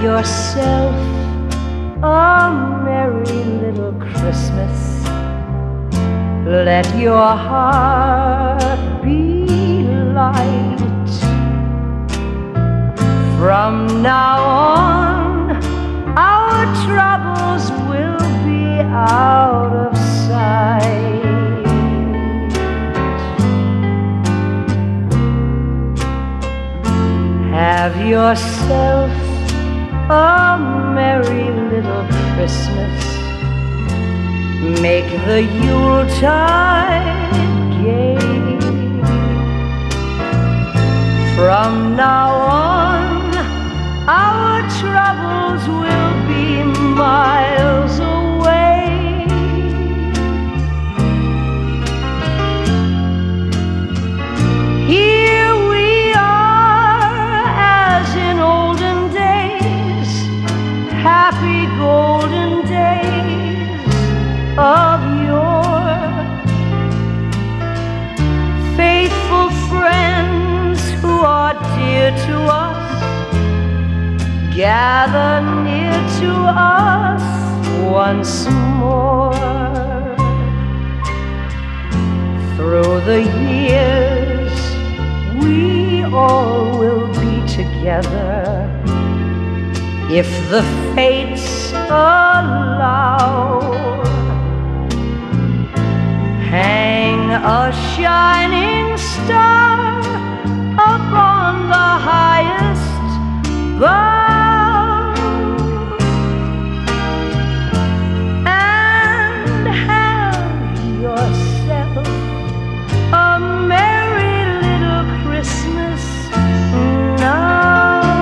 yourself a merry little Christmas. Let your heart be light. From now on, our troubles will be out of sight. Have yourself a merry little Christmas. Make the Yuletide gay. From now on, our troubles will be miles away. Here we are as in olden days, happy golden days of yore. Faithful friends who are dear to us, gather near to us once more. Through the years, we all will be together, if the fates allow. Hang a shining star upon the highest bough, and have yourself a merry little Christmas now.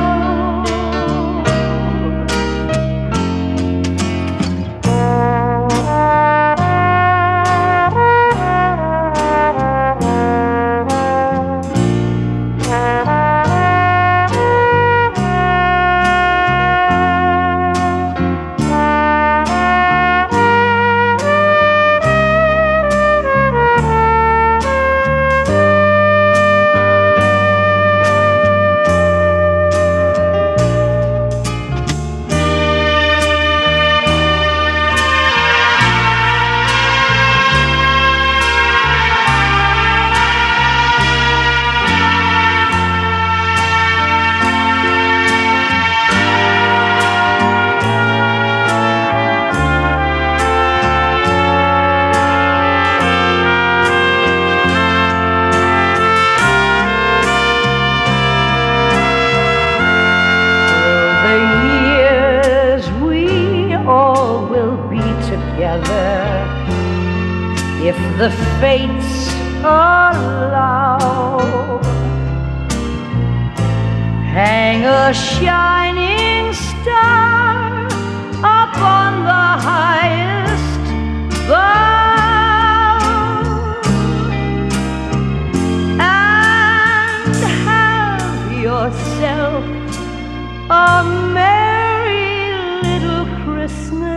If the fates allow, hang a shining star upon the highest bough, and have yourself a merry little Christmas